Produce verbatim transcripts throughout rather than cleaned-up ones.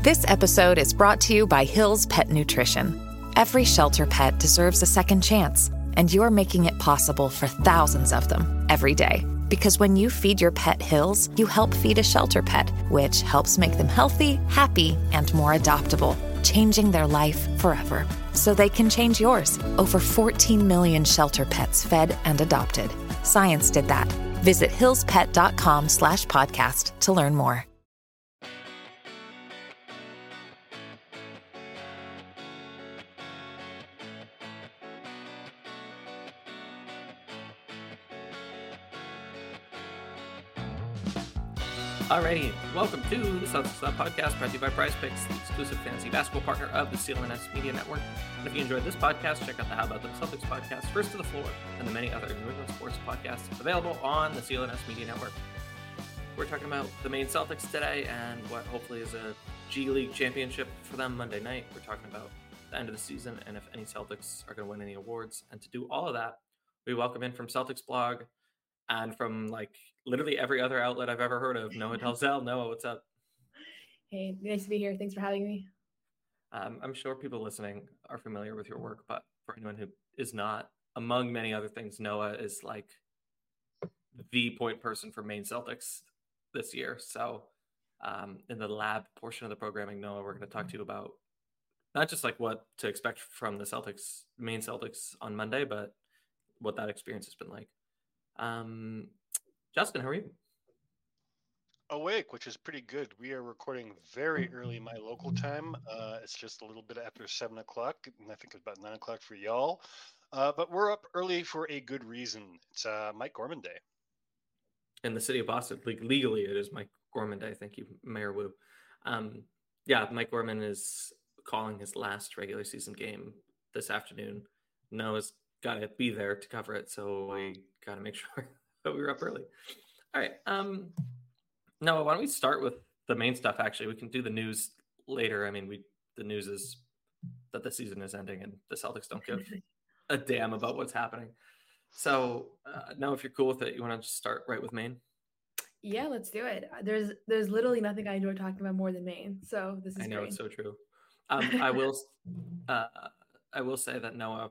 This episode is brought to you by Hill's Pet Nutrition. Every shelter pet deserves a second chance, and you're making it possible for thousands of them every day. Because when you feed your pet Hill's, you help feed a shelter pet, which helps make them healthy, happy, and more adoptable, changing their life forever. So they can change yours. Over fourteen million shelter pets fed and adopted. Science did that. Visit hillspet.com slash podcast to learn more. Alrighty, welcome to the Celtics Lab podcast, brought to you by Prize Picks, the exclusive fantasy basketball partner of the C L N S Media Network. And if you enjoyed this podcast, check out the How About Them Celtics podcast, First to the Floor, and the many other New England sports podcasts available on the C L N S Media Network. We're talking about the Maine Celtics today and what hopefully is a G League championship for them Monday night. We're talking about the end of the season and if any Celtics are going to win any awards. And to do all of that, we welcome in from Celtics Blog and from like literally every other outlet I've ever heard of, Noah Dalzell. Noah, what's up? Hey, nice to be here. Thanks for having me. Um, I'm sure people listening are familiar with your work, but for anyone who is not, among many other things, Noah is like the point person for Maine Celtics this year. So um, in the lab portion of the programming, Noah, we're going to talk to you about not just like what to expect from the Celtics, Maine Celtics on Monday, but what that experience has been like. Um, Justin, how are you? Awake, which is pretty good. We are recording very early my local time. Uh, it's just a little bit after seven o'clock, and I think it's about nine o'clock for y'all. Uh, but we're up early for a good reason. It's uh, Mike Gorman Day. In the city of Boston, like legally, it is Mike Gorman Day. Thank you, Mayor Wu. Um, yeah, Mike Gorman is calling his last regular season game this afternoon. Noah's got to be there to cover it, so we got to make sure that we were up early. All right. Um, Noah, why don't we start with the main stuff? Actually, we can do the news later. I mean, we the news is that the season is ending and the Celtics don't give a damn about what's happening. So, uh, Noah, if you're cool with it, you want to just start right with Maine? Yeah, let's do it. There's there's literally nothing I enjoy talking about more than Maine. So this is I know great. It's so true. Um, I will uh, I will say that Noah,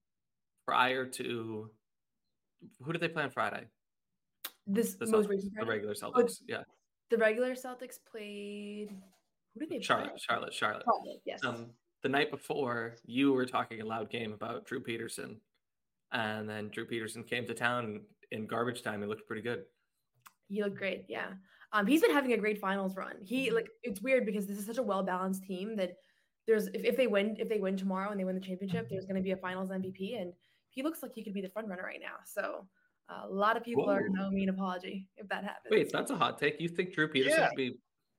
prior to who did they play on Friday? This The most Celtics, recent the Friday? regular Celtics, Oh, yeah. The regular Celtics played. Who did they Charlotte, play? Charlotte, Charlotte. Charlotte, yes. Um, the night before, you were talking a loud game about Drew Peterson, and then Drew Peterson came to town in garbage time and looked pretty good. He looked great, yeah. Um, he's been having a great finals run. He like it's weird because this is such a well balanced team that there's if, if they win if they win tomorrow and they win the championship, there's going to be a finals M V P, and he looks like he could be the front runner right now. So. Uh, a lot of people Whoa. are going to owe me an apology if that happens. Wait, that's a hot take. You think Drew Peterson Yeah. would be?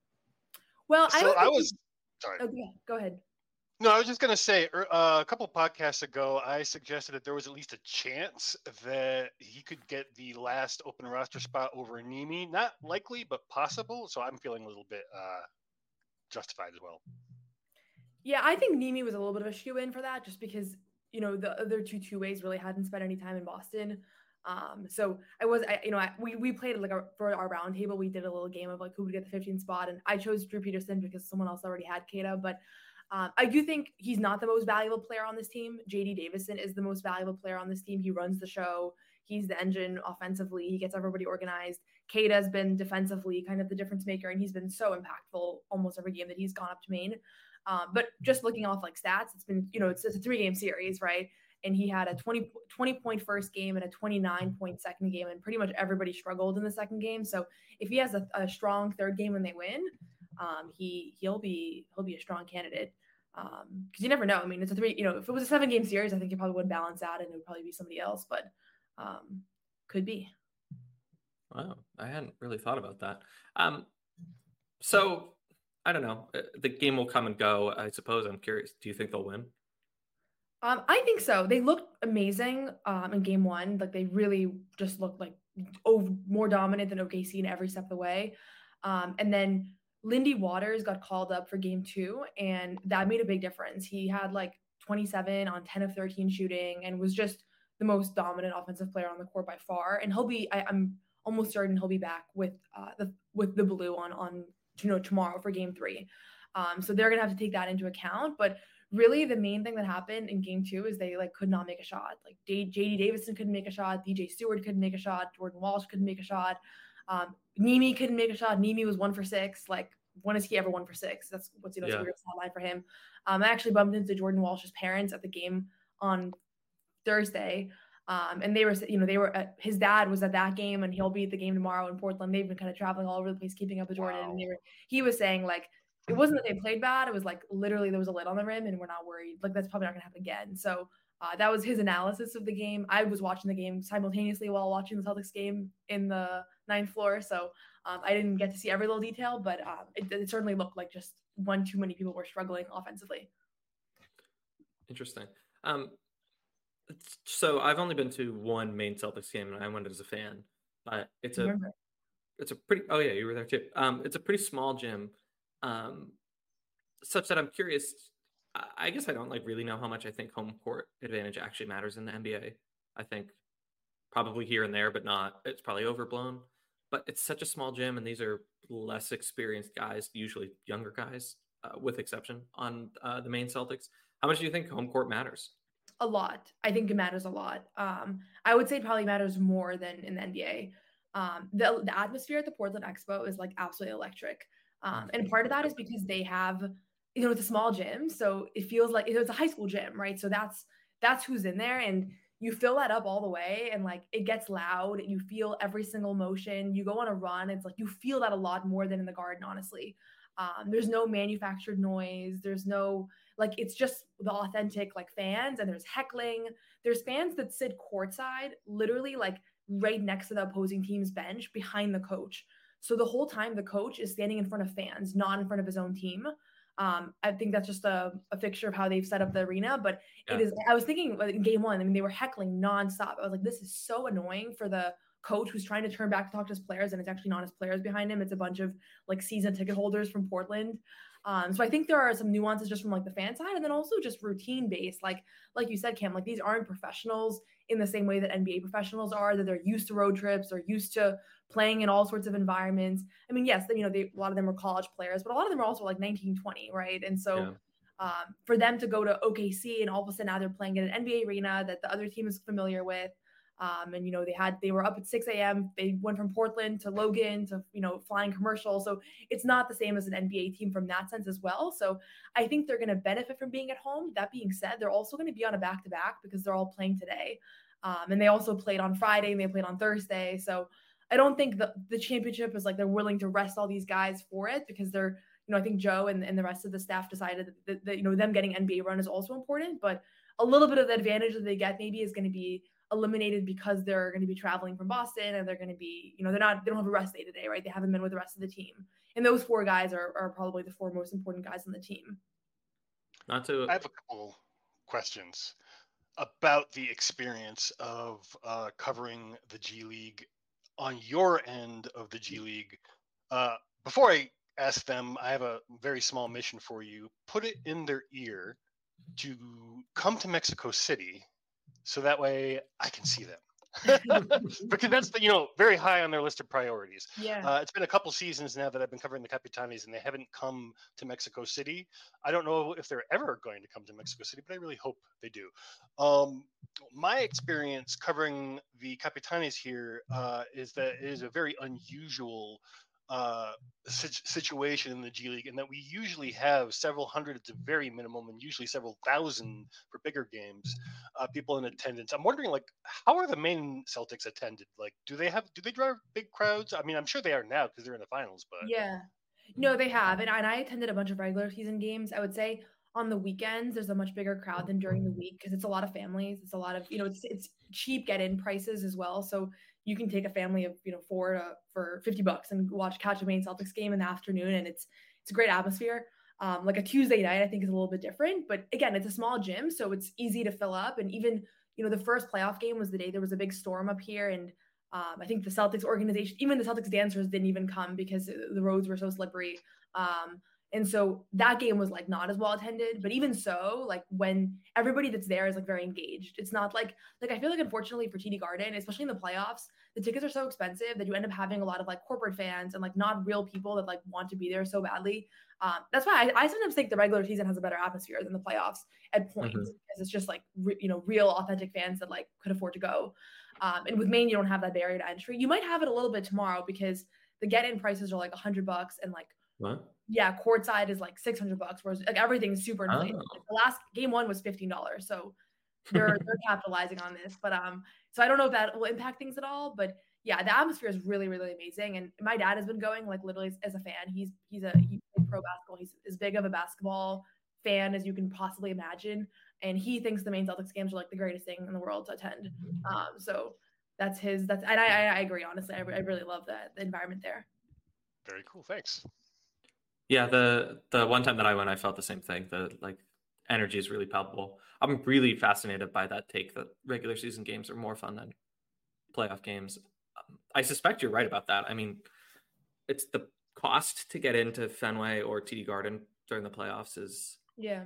Well, I So don't I think was he- sorry. Oh, yeah, go ahead. No, I was just gonna say er, uh, a couple podcasts ago, I suggested that there was at least a chance that he could get the last open roster spot over Nemi. Not likely, but possible. So I'm feeling a little bit uh, justified as well. Yeah, I think Nemi was a little bit of a shoe-in for that, just because you know the other two two-ways really hadn't spent any time in Boston. Um, so I was, I, you know, I, we, we played like our, for our round table, we did a little game of like who would get the fifteenth spot. And I chose Drew Peterson because someone else already had Keita, but, um, I do think he's not the most valuable player on this team. J D Davison is the most valuable player on this team. He runs the show. He's the engine offensively. He gets everybody organized. Keita has been defensively kind of the difference maker. And he's been so impactful almost every game that he's gone up to Maine. Um, but just looking off like stats, it's been, you know, it's, it's a three game series, right? And he had a twenty, twenty point first game and a twenty-nine point second game. And pretty much everybody struggled in the second game. So if he has a, a strong third game when they win, um, he, he'll be, he'll be a strong candidate. Um, cause you never know. I mean, it's a three, you know, if it was a seven game series, I think it probably would balance out and it would probably be somebody else, but, um, could be. Wow. I hadn't really thought about that. Um, so I don't know. The game will come and go, I suppose. I'm curious. Do you think they'll win? Um, I think so. They looked amazing um, in game one. Like they really just looked like over, more dominant than O K C in every step of the way. Um, and then Lindy Waters got called up for game two, and that made a big difference. He had like twenty-seven on ten of thirteen shooting and was just the most dominant offensive player on the court by far. And he'll be, I, I'm almost certain he'll be back with uh, the with the blue on on you know tomorrow for game three. Um, so they're going to have to take that into account. But really the main thing that happened in game two is they like could not make a shot. Like J D Davison couldn't make a shot. D J Stewart couldn't make a shot. Jordan Walsh couldn't make a shot. Um, Nimi couldn't make a shot. Nimi was one for six. Like, when has he ever one for six? That's what's, you know, yeah. weird line for him. Um, I actually bumped into Jordan Walsh's parents at the game on Thursday. Um, and they were, you know, they were, at, his dad was at that game and he'll be at the game tomorrow in Portland. They've been kind of traveling all over the place, keeping up with Jordan. Wow. And they were, he was saying like, it wasn't that they played bad. It was like, literally there was a lid on the rim and we're not worried. Like, that's probably not gonna happen again. So uh, that was his analysis of the game. I was watching the game simultaneously while watching the Celtics game in the ninth floor. So um, I didn't get to see every little detail, but um, it, it certainly looked like just one too many people were struggling offensively. Interesting. Um, so I've only been to one main Celtics game and I went as a fan, but it's a, it's a pretty, oh yeah, you were there too. Um, it's a pretty small gym, um, such that I'm curious. I guess I don't like really know how much I think home court advantage actually matters in the N B A. I think probably here and there, but not, it's probably overblown, but it's such a small gym. And these are less experienced guys, usually younger guys, uh, with exception on uh, the main Celtics. How much do you think home court matters? A lot. I think it matters a lot. Um, I would say it probably matters more than in the N B A. Um, the, the atmosphere at the Portland Expo is like absolutely electric. Um, and part of that is because they have, you know, it's a small gym. So it feels like, you know, it's a high school gym, right? So that's, that's who's in there. And you fill that up all the way and like it gets loud and you feel every single motion. You go on a run. It's like you feel that a lot more than in the Garden, honestly. Um, there's no manufactured noise. There's no, like, it's just the authentic like fans, and there's heckling. There's fans that sit courtside, literally like right next to the opposing team's bench behind the coach. So the whole time the coach is standing in front of fans, not in front of his own team. Um, I think that's just a, a fixture of how they've set up the arena, but yeah. It is, I was thinking in game one, I mean, they were heckling nonstop. I was like, this is so annoying for the coach who's trying to turn back to talk to his players, and it's actually not his players behind him. It's a bunch of like season ticket holders from Portland. Um, so I think there are some nuances just from like the fan side, and then also just routine based. Like, like you said, Cam, like these aren't professionals in the same way that N B A professionals are, that they're used to road trips or used to playing in all sorts of environments. I mean, yes, you know, they, a lot of them are college players, but a lot of them are also like nineteen, twenty, right? And so yeah. um, for them to go to O K C and all of a sudden now they're playing in an N B A arena that the other team is familiar with. Um, and, you know, they had, they were up at six a.m. They went from Portland to Logan to, you know, flying commercial. So it's not the same as an N B A team from that sense as well. So I think they're going to benefit from being at home. That being said, they're also going to be on a back-to-back because they're all playing today. Um, and they also played on Friday and they played on Thursday. So I don't think the, the championship is like they're willing to rest all these guys for it, because they're, you know, I think Joe and, and the rest of the staff decided that, that, that, you know, them getting N B A run is also important, but a little bit of the advantage that they get maybe is going to be eliminated because they're going to be traveling from Boston and they're going to be, you know, they're not, they don't have a rest day today, right? They haven't been with the rest of the team. And those four guys are, are probably the four most important guys on the team. Not to, I have a couple questions about the experience of uh, covering the G League on your end of the G League. Uh, before I ask them, I have a very small mission for you. Put it in their ear to come to Mexico City, so that way I can see them. Because that's the, you know, very high on their list of priorities. Yeah. Uh, it's been a couple seasons now that I've been covering the Capitanes, and they haven't come to Mexico City. I don't know if they're ever going to come to Mexico City, but I really hope they do. Um, my experience covering the Capitanes here uh, is that it is a very unusual uh, situation in the G League, and that we usually have several hundred at the very minimum, and usually several thousand for bigger games, uh, people in attendance. I'm wondering, like, how are the main Celtics attended? Like, do they have, do they drive big crowds? I mean, I'm sure they are now because they're in the finals, but yeah, no, they have. And, and I attended a bunch of regular season games. I would say on the weekends, there's a much bigger crowd than during the week, because it's a lot of families. It's a lot of, you know, it's, it's cheap get-in prices as well. So you can take a family of, you know, four to, for fifty bucks and watch, catch a main Celtics game in the afternoon. And it's, it's a great atmosphere. Um, like a Tuesday night, I think is a little bit different, but again, it's a small gym, so it's easy to fill up. And even, you know, the first playoff game was the day there was a big storm up here. And um, I think the Celtics organization, even the Celtics dancers didn't even come because the roads were so slippery. Um, And so that game was like not as well attended, but even so, like when everybody that's there is like very engaged, it's not like, like I feel like unfortunately for T D Garden, especially in the playoffs, the tickets are so expensive that you end up having a lot of like corporate fans and like not real people that like want to be there so badly. Um, that's why I, I sometimes think the regular season has a better atmosphere than the playoffs at points, mm-hmm. because it's just like, re, you know, real authentic fans that like could afford to go. Um, and with Maine, you don't have that barrier to entry. You might have it a little bit tomorrow because the get-in prices are like a hundred bucks and like, what? Yeah, courtside is like six hundred bucks, whereas like everything's super inflated. Oh. The last game one was fifteen dollars. So they're, they're capitalizing on this, but, um, so I don't know if that will impact things at all, but yeah, the atmosphere is really, really amazing. And my dad has been going like literally as a fan. He's, he's a, he's pro basketball. He's as big of a basketball fan as you can possibly imagine. And he thinks the Maine Celtics games are like the greatest thing in the world to attend. Um, so that's his, that's, and I, I agree, honestly. I, I really love that, the environment there. Very cool. Thanks. Yeah. The, the one time that I went, I felt the same thing. The like energy is really palpable. I'm really fascinated by that take that regular season games are more fun than playoff games. Um, I suspect you're right about that. I mean, it's the cost to get into Fenway or T D Garden during the playoffs is yeah.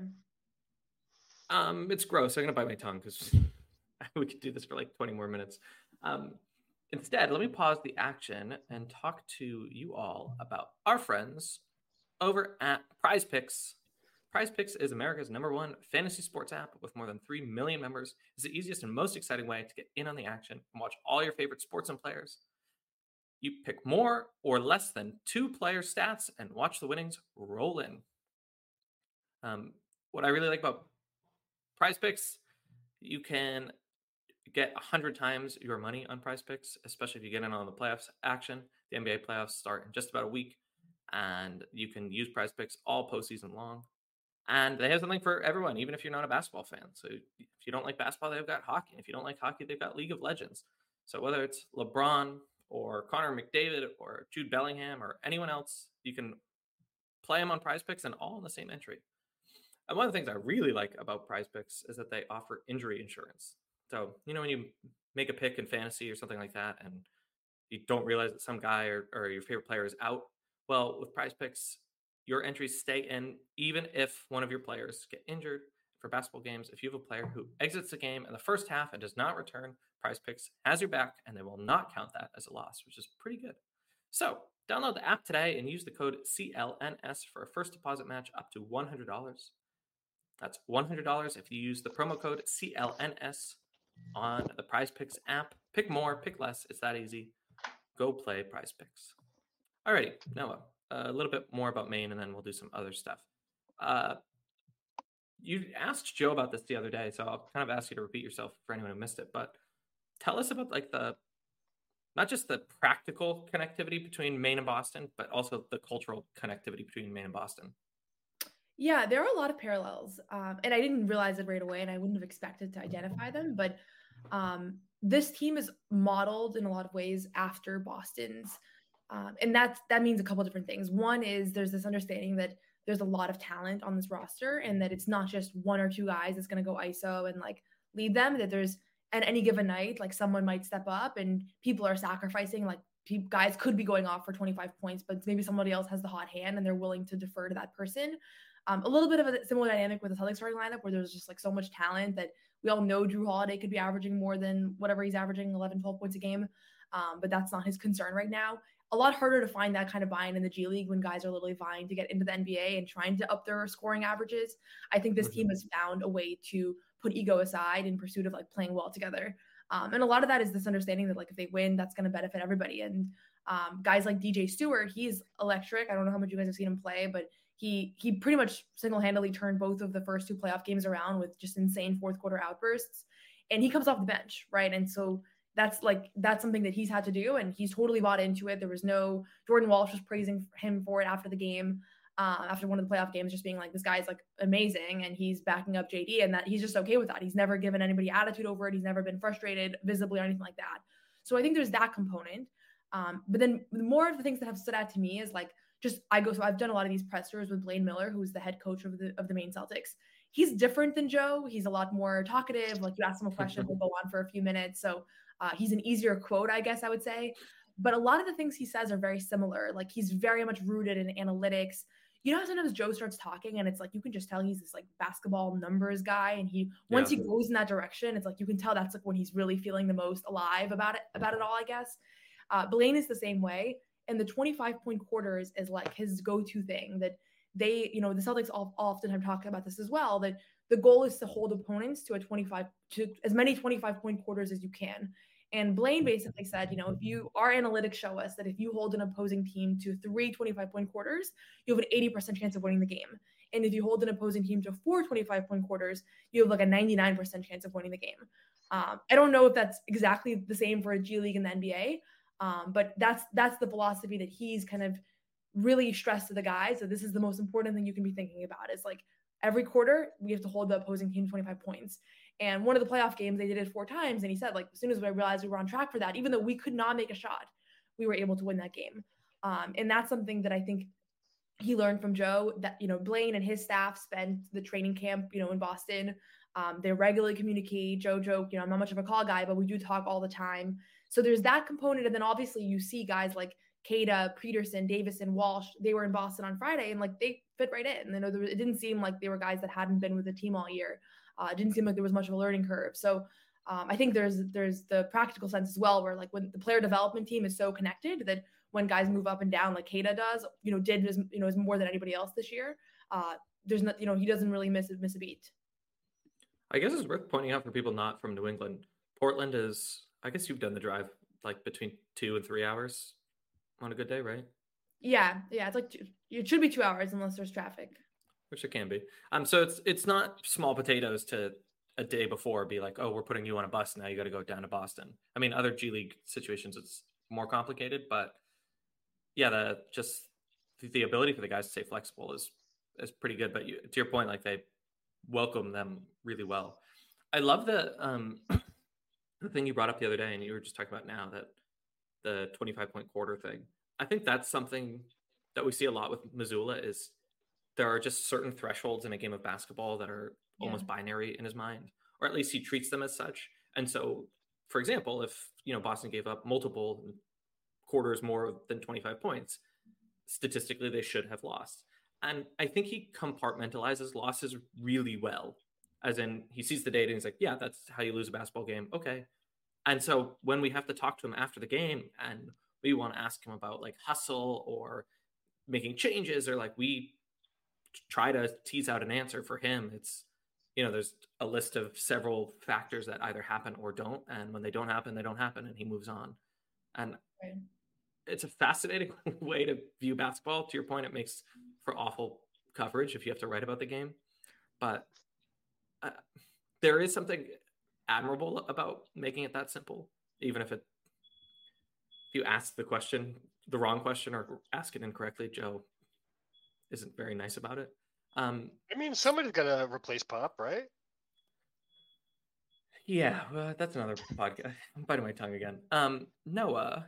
Um, it's gross. I'm gonna bite my tongue because we could do this for like twenty more minutes. Um, instead, let me pause the action and talk to you all about our friends over at Prize Picks. Prize Picks is America's number one fantasy sports app with more than three million members. It's the easiest and most exciting way to get in on the action and watch all your favorite sports and players. You pick more or less than two player stats and watch the winnings roll in. Um, what I really like about Prize Picks, you can get one hundred times your money on Prize Picks, especially if you get in on the playoffs action. The N B A playoffs start in just about a week, and you can use Prize Picks all postseason long. And they have something for everyone, even if you're not a basketball fan. So if you don't like basketball, they've got hockey. If you don't like hockey, they've got League of Legends. So whether it's LeBron or Connor McDavid or Jude Bellingham or anyone else, you can play them on Prize Picks and all in the same entry. And one of the things I really like about Prize Picks is that they offer injury insurance. So, you know, when you make a pick in fantasy or something like that, and you don't realize that some guy or, or your favorite player is out, well, with Prize Picks, your entries stay in even if one of your players get injured. For basketball games, if you have a player who exits the game in the first half and does not return, Prize Picks has your back and they will not count that as a loss, which is pretty good. So download the app today and use the code C L N S for a first deposit match up to one hundred dollars. That's one hundred dollars if you use the promo code C L N S on the Prize Picks app. Pick more, pick less. It's that easy. Go play Prize Picks. Alrighty, Noah, a little bit more about Maine, and then we'll do some other stuff. Uh, you asked Joe about this the other day, so I'll kind of ask you to repeat yourself for anyone who missed it. But tell us about like the, not just the practical connectivity between Maine and Boston, but also the cultural connectivity between Maine and Boston. Yeah, there are a lot of parallels, um, and I didn't realize it right away, and I wouldn't have expected to identify them. But um, this team is modeled in a lot of ways after Boston's, um, and that's that means a couple of different things. One is there's this understanding that there's a lot of talent on this roster, and that it's not just one or two guys that's going to go I S O and like lead them. That there's at any given night, like someone might step up, and people are sacrificing. Like pe- guys could be going off for twenty-five points, but maybe somebody else has the hot hand, and they're willing to defer to that person. Um, a little bit of a similar dynamic with the Celtics starting lineup, where there's just like so much talent that we all know Drew Holiday could be averaging more than whatever he's averaging, eleven, twelve points a game. Um, but that's not his concern right now. A lot harder to find that kind of buy-in in the G League when guys are literally vying to get into the N B A and trying to up their scoring averages. I think this team has found a way to put ego aside in pursuit of like playing well together. Um, and a lot of that is this understanding that like if they win, that's going to benefit everybody. And um, guys like D J Stewart, he's electric. I don't know how much you guys have seen him play, but He he pretty much single-handedly turned both of the first two playoff games around with just insane fourth quarter outbursts. And he comes off the bench, right? And so that's like that's something that he's had to do, and he's totally bought into it. There was no Jordan Walsh was praising him for it after the game, uh, after one of the playoff games, just being like, this guy's like amazing, and he's backing up J D, and that he's just okay with that. He's never given anybody attitude over it. He's never been frustrated visibly or anything like that. So I think there's that component. Um, but then more of the things that have stood out to me is like, just I go, so I've done a lot of these pressers with Blaine Miller, who's the head coach of the of the Maine Celtics. He's different than Joe. He's a lot more talkative. Like you ask him a question, he'll go on for a few minutes. So uh, he's an easier quote, I guess I would say. But a lot of the things he says are very similar. Like he's very much rooted in analytics. you know how sometimes Joe starts talking and it's like, you can just tell he's this like basketball numbers guy. And he, once Yeah. he goes in that direction, it's like, you can tell that's like when he's really feeling the most alive about it, about it all, I guess. Uh, Blaine is the same way. And the twenty-five point quarters is like his go-to thing that they, you know, the Celtics all, often have talked about this as well, that the goal is to hold opponents to a twenty-five, to as many twenty-five point quarters as you can. And Blaine basically said, you know, if you, our analytics show us that if you hold an opposing team to three twenty-five point quarters, you have an eighty percent chance of winning the game. And if you hold an opposing team to four twenty-five point quarters, you have like a ninety-nine percent chance of winning the game. Um, I don't know if that's exactly the same for a G League and the N B A, um, but that's that's the philosophy that he's kind of really stressed to the guys. So this is the most important thing you can be thinking about, is like every quarter we have to hold the opposing team twenty-five points. And one of the playoff games, they did it four times. And he said, like, as soon as I realized we were on track for that, even though we could not make a shot, we were able to win that game. Um, and that's something that I think he learned from Joe, that, you know, Blaine and his staff spent the training camp, you know, in Boston. Um, they regularly communicate. Joe joke, you know, I'm not much of a call guy, but we do talk all the time. So there's that component. And then obviously you see guys like Kada, Peterson, Davison, Walsh, they were in Boston on Friday and like they fit right in. You know, there, it didn't seem like they were guys that hadn't been with the team all year. Uh, it didn't seem like there was much of a learning curve. So um, I think there's there's the practical sense as well, where like when the player development team is so connected that when guys move up and down, like Kada does, you know, did his, you know, is more than anybody else this year. Uh, there's not, you know, he doesn't really miss miss a beat. I guess it's worth pointing out for people not from New England, Portland is, I guess you've done the drive like between two and three hours on a good day, right? Yeah, yeah, it's like two, it should be two hours unless there's traffic. Which it can be. Um, so it's it's not small potatoes to a day before be like, oh, we're putting you on a bus now, you got to go down to Boston. I mean, other G League situations it's more complicated, but yeah, the just the, the ability for the guys to stay flexible is is pretty good. But you, to your point, like they welcome them really well. I love the um the thing you brought up the other day, and you were just talking about now, that the twenty-five point quarter thing. I think that's something that we see a lot with Mazzulla, is there are just certain thresholds in a game of basketball that are yeah. almost binary in his mind, or at least he treats them as such. And so, for example, if, you know, Boston gave up multiple quarters more than twenty-five points, statistically, they should have lost. And I think he compartmentalizes losses really well, as in he sees the data and he's like, yeah, that's how you lose a basketball game. Okay. And so when we have to talk to him after the game and we want to ask him about like hustle or making changes, or like we try to tease out an answer for him, it's, you know, there's a list of several factors that either happen or don't. And when they don't happen, they don't happen, and he moves on. And right. It's a fascinating way to view basketball. To your point, it makes for awful coverage if you have to write about the game. But uh, there is something admirable about making it that simple, even if it, if you ask the question, the wrong question, or ask it incorrectly. Joe isn't very nice about it. Um, I mean, somebody's got to replace Pop, right? Yeah, well, that's another podcast. I'm biting my tongue again. Um, Noah,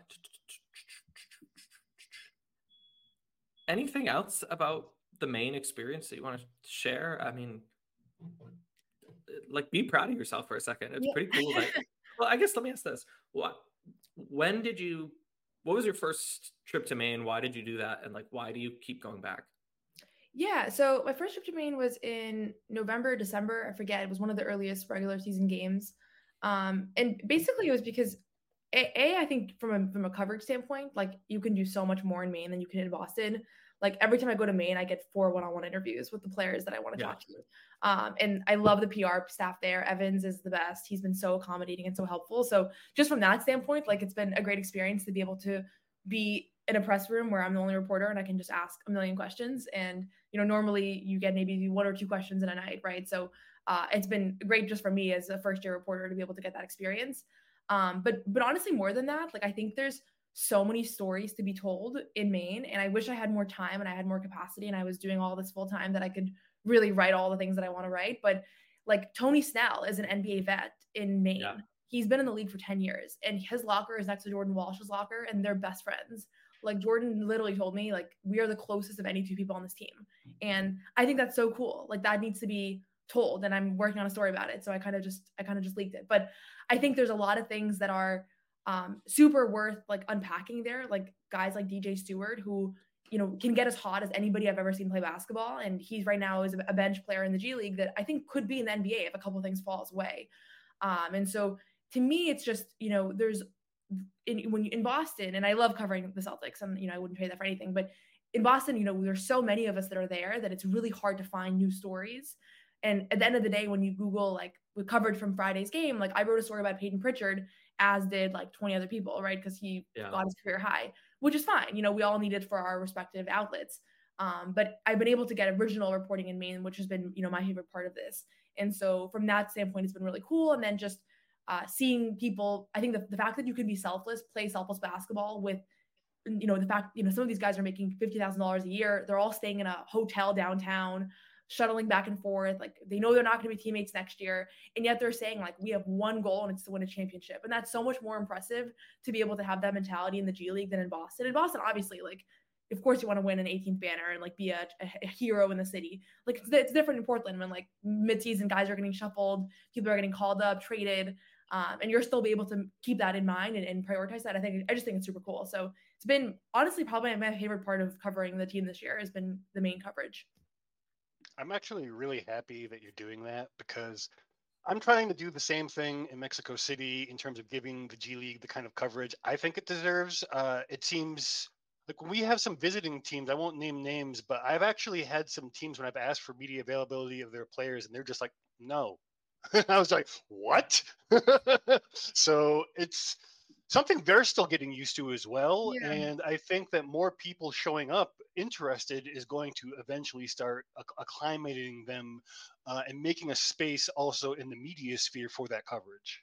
anything else about the Maine experience that you want to share? I mean, like, be proud of yourself for a second. It's yeah. pretty cool. That, well, I guess let me ask this: what, when did you? What was your first trip to Maine? Why did you do that? And like, why do you keep going back? Yeah, so my first trip to Maine was in November, December. I forget. It was one of the earliest regular season games. Um, and basically it was because A, A, I think from a, from a coverage standpoint, like you can do so much more in Maine than you can in Boston. Like every time I go to Maine, I get four one-on-one interviews with the players that I want to yeah. talk to. Um, and I love the P R staff there. Evans is the best. He's been so accommodating and so helpful. So just from that standpoint, like it's been a great experience to be able to be in a press room where I'm the only reporter and I can just ask a million questions. And, you know, normally you get maybe one or two questions in a night, right? So uh, it's been great just for me as a first year reporter to be able to get that experience. Um, but, but honestly, more than that, like I think there's so many stories to be told in Maine, and I wish I had more time and I had more capacity and I was doing all this full time that I could really write all the things that I want to write. But like Tony Snell is an N B A vet in Maine. Yeah. He's been in the league for ten years and his locker is next to Jordan Walsh's locker and they're best friends. Like Jordan literally told me, like, we are the closest of any two people on this team. And I think that's so cool. Like that needs to be told. And I'm working on a story about it. So I kind of just, I kind of just leaked it. But I think there's a lot of things that are um, super worth like unpacking there. Like guys like D J Stewart, who you know, can get as hot as anybody I've ever seen play basketball. And he's right now is a bench player in the G League that I think could be in the N B A if a couple of things fall his way. Um, and so to me, it's just, you know, there's in, when you, in Boston, and I love covering the Celtics, and, you know, I wouldn't trade that for anything, but in Boston, you know, there's so many of us that are there that it's really hard to find new stories. And at the end of the day, when you Google like with coverage from Friday's game, like I wrote a story about Peyton Pritchard, as did like twenty other people, right? Because he yeah. got his career high, which is fine. You know, we all need it for our respective outlets. Um, but I've been able to get original reporting in Maine, which has been, you know, my favorite part of this. And so from that standpoint, it's been really cool. And then just uh, seeing people, I think the, the fact that you can be selfless, play selfless basketball with, you know, the fact, you know, some of these guys are making fifty thousand dollars a year. They're all staying in a hotel downtown, shuttling back and forth. Like they know they're not going to be teammates next year. And yet they're saying like, we have one goal and it's to win a championship. And that's so much more impressive to be able to have that mentality in the G League than in Boston. In Boston, obviously, like, of course you want to win an eighteenth banner and like be a, a hero in the city. Like it's, it's different in Portland when like midseason guys are getting shuffled, people are getting called up, traded. Um, and you're still be able to keep that in mind and, and prioritize that. I think, I just think it's super cool. So it's been honestly probably my favorite part of covering the team this year has been the Maine coverage. I'm actually really happy that you're doing that because I'm trying to do the same thing in Mexico City in terms of giving the G League the kind of coverage I think it deserves. Uh, it seems like when we have some visiting teams, I won't name names, but I've actually had some teams when I've asked for media availability of their players and they're just like, no. I was like, what? So it's something they're still getting used to as well. Yeah. And I think that more people showing up interested is going to eventually start acclimating them uh, and making a space also in the media sphere for that coverage.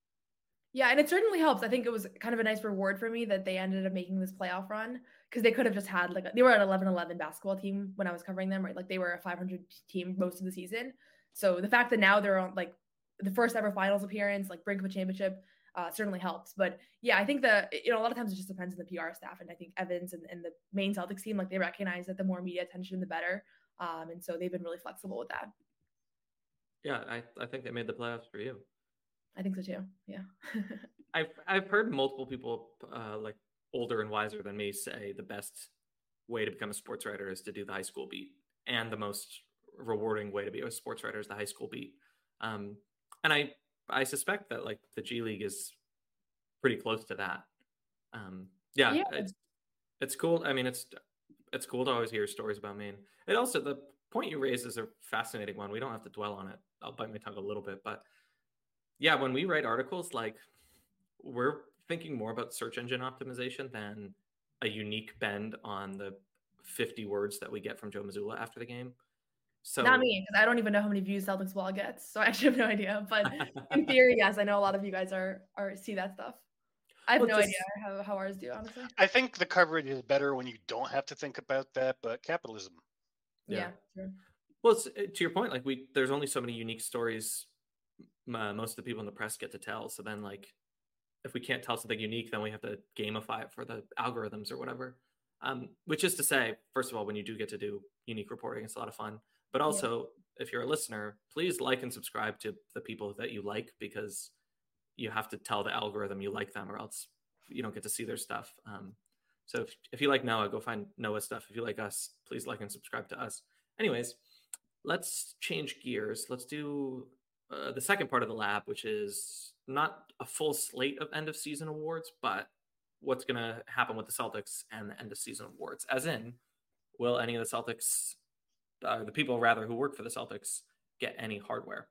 Yeah, and it certainly helps. I think it was kind of a nice reward for me that they ended up making this playoff run because they could have just had like a, they were an eleven eleven basketball team when I was covering them, right? Like they were a five hundred team most of the season. So the fact that now they're on like the first ever finals appearance, like brink of a championship, uh, certainly helps. But yeah, I think that, you know, a lot of times it just depends on the P R staff. And I think Evans and, and the Maine Celtics team, like they recognize that the more media attention, the better. Um, and so they've been really flexible with that. Yeah, I, I think they made the playoffs for you. I think so too. Yeah. I've, I've heard multiple people uh, like older and wiser than me say the best way to become a sports writer is to do the high school beat, and the most rewarding way to be a sports writer is the high school beat. Um, and I, I suspect that like the G League is pretty close to that. Um, yeah, yeah, it's, it's cool. I mean, it's, it's cool to always hear stories about Maine. It also, the point you raise is a fascinating one. We don't have to dwell on it. I'll bite my tongue a little bit, but yeah, when we write articles, like we're thinking more about search engine optimization than a unique bend on the fifty words that we get from Joe Mazzulla after the game. So not me, because I don't even know how many views Celtics Ball gets, so I actually have no idea. But in theory, yes, I know a lot of you guys are are see that stuff. I have well, no just, idea how, how ours do, honestly. I think the coverage is better when you don't have to think about that, but capitalism. Yeah, yeah sure. Well, it's, to your point, like we there's only so many unique stories uh, most of the people in the press get to tell. So then, like, if we can't tell something unique, then we have to gamify it for the algorithms or whatever. Um, which is to say, first of all, when you do get to do unique reporting, it's a lot of fun. But also, yeah. if you're a listener, please like and subscribe to the people that you like, because you have to tell the algorithm you like them or else you don't get to see their stuff. Um, so if, if you like Noah, go find Noah's stuff. If you like us, please like and subscribe to us. Anyways, let's change gears. Let's do uh, the second part of the lab, which is not a full slate of end of season awards, but what's going to happen with the Celtics and the end of season awards. As in, will any of the Celtics, uh, the people rather who work for the Celtics, get any hardware?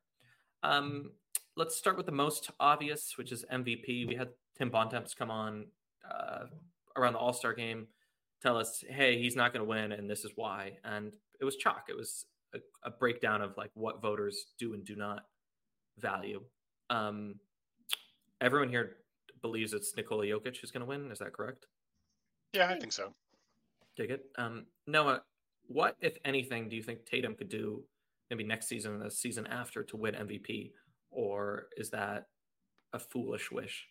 Um, let's start with the most obvious, which is M V P. We had Tim Bontemps come on uh, around the All-Star game, tell us, hey, he's not going to win, and this is why. And it was chalk. It was a, a breakdown of like what voters do and do not value. Um, everyone here believes it's Nikola Jokic who's going to win. Is that correct? Yeah, I think so. Dig it. Um, Noah, what, if anything, do you think Tatum could do maybe next season and the season after to win M V P? Or is that a foolish wish?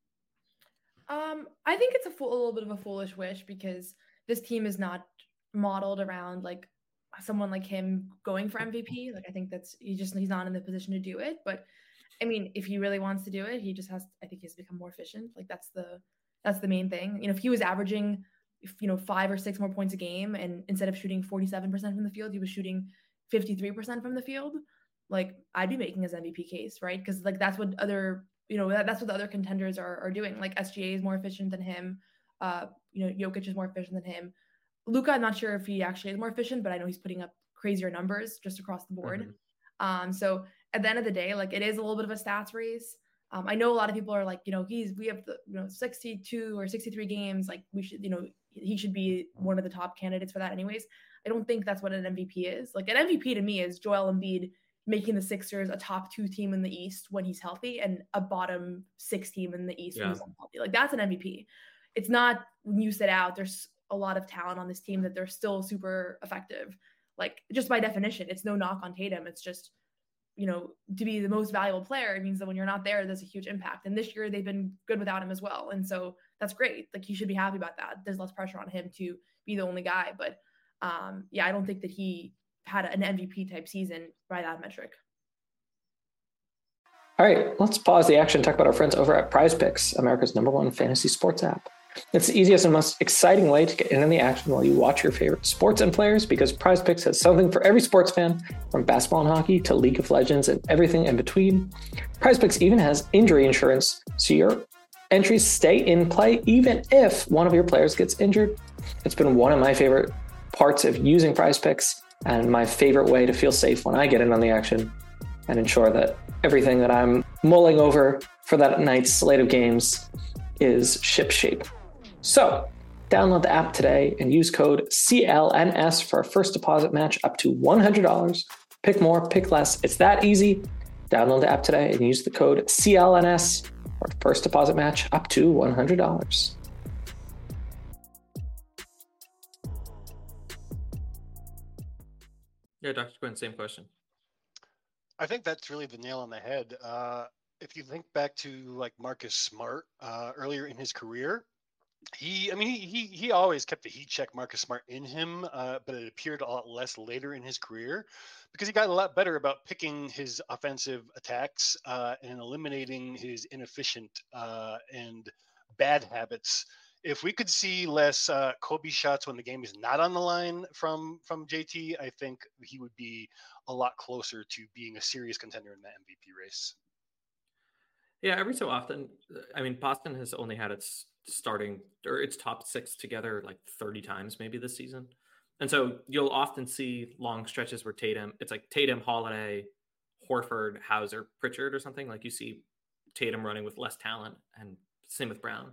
Um, I think it's a, fool, a little bit of a foolish wish, because this team is not modeled around like someone like him going for M V P. Like, I think that's, he just, he's not in the position to do it. But I mean, if he really wants to do it, he just has, I think he has to become more efficient. Like that's the, that's the main thing. You know, if he was averaging you know, five or six more points a game, and instead of shooting forty-seven percent from the field, he was shooting fifty-three percent from the field, like I'd be making his M V P case, right? Because like that's what other, you know, that, that's what the other contenders are, are doing. Like S G A is more efficient than him. Uh, you know, Jokic is more efficient than him. Luka, I'm not sure if he actually is more efficient, but I know he's putting up crazier numbers just across the board. Mm-hmm. Um, so at the end of the day, like it is a little bit of a stats race. Um, I know a lot of people are like, you know, he's, we have the, you know, sixty-two or sixty-three games. Like we should, you know, he should be one of the top candidates for that anyways. I don't think that's what an M V P is. Like an M V P to me is Joel Embiid making the Sixers a top two team in the East when he's healthy and a bottom six team in the East yeah. when he's healthy. Like that's an M V P. It's not when you sit out, there's a lot of talent on this team that they're still super effective. Like just by definition, it's no knock on Tatum. It's just, you know, to be the most valuable player, it means that when you're not there, there's a huge impact. And this year they've been good without him as well. And so that's great. Like he should be happy about that. There's less pressure on him to be the only guy. But um, yeah, I don't think that he had an M V P type season by that metric. All right, let's pause the action and talk about our friends over at Prize Picks, America's number one fantasy sports app. It's the easiest and most exciting way to get in on the action while you watch your favorite sports and players, because Prize Picks has something for every sports fan, from basketball and hockey to League of Legends and everything in between. Prize Picks even has injury insurance, so your entries stay in play even if one of your players gets injured. It's been one of my favorite parts of using Prize Picks and my favorite way to feel safe when I get in on the action and ensure that everything that I'm mulling over for that night's slate of games is shipshape. So download the app today and use code C L N S for a first deposit match up to one hundred dollars. Pick more, pick less. It's that easy. Download the app today and use the code C L N S for a first deposit match up to one hundred dollars. Yeah, Doctor Quinn, same question. I think that's really the nail on the head. Uh, if you think back to like Marcus Smart uh, earlier in his career, he, I mean, he, he, he always kept the heat check Marcus Smart in him, uh, but it appeared a lot less later in his career because he got a lot better about picking his offensive attacks uh, and eliminating his inefficient uh, and bad habits. If we could see less uh, Kobe shots when the game is not on the line from from J T, I think he would be a lot closer to being a serious contender in that M V P race. Yeah, every so often, I mean, Boston has only had its starting or its top six together like thirty times maybe this season. And so you'll often see long stretches where Tatum, it's like Tatum, Holiday, Horford, Hauser, Pritchard or something. Like you see Tatum running with less talent, and same with Brown.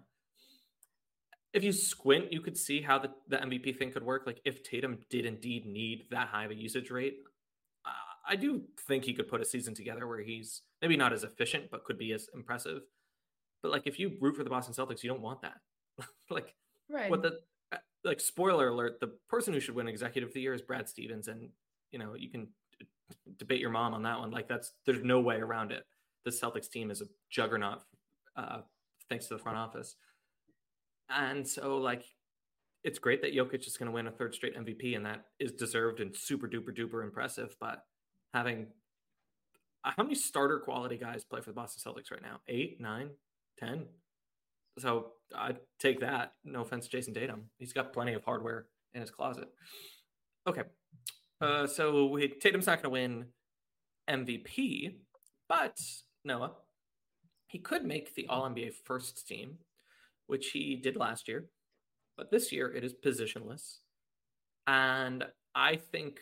If you squint, you could see how the, the M V P thing could work. Like if Tatum did indeed need that high of a usage rate, uh, I do think he could put a season together where he's maybe not as efficient, but could be as impressive. But like if you root for the Boston Celtics, you don't want that. like right. what the like spoiler alert, the person who should win Executive of the Year is Brad Stevens, and you know you can d- debate your mom on that one. Like that's there's no way around it. The Celtics team is a juggernaut uh, thanks to the front office. And so, like, it's great that Jokic is going to win a third straight M V P, and that is deserved and super duper duper impressive. But having how many starter quality guys play for the Boston Celtics right now? Eight, nine, ten. So I take that. No offense to Jason Tatum, he's got plenty of hardware in his closet. Okay, uh, so we, Tatum's not going to win M V P, but Noah, he could make the All N B A first team, which he did last year, but this year it is positionless. And I think,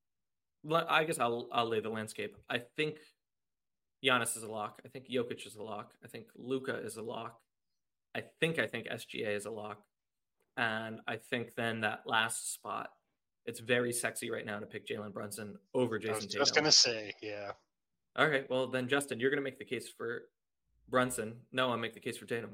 I guess I'll, I'll lay the landscape. I think Giannis is a lock. I think Jokic is a lock. I think Luka is a lock. I think, I think S G A is a lock. And I think then that last spot, it's very sexy right now to pick Jalen Brunson over Jason Tatum. I was just going to say, yeah. All right, well then Justin, you're going to make the case for Brunson. No, I'll make the case for Tatum.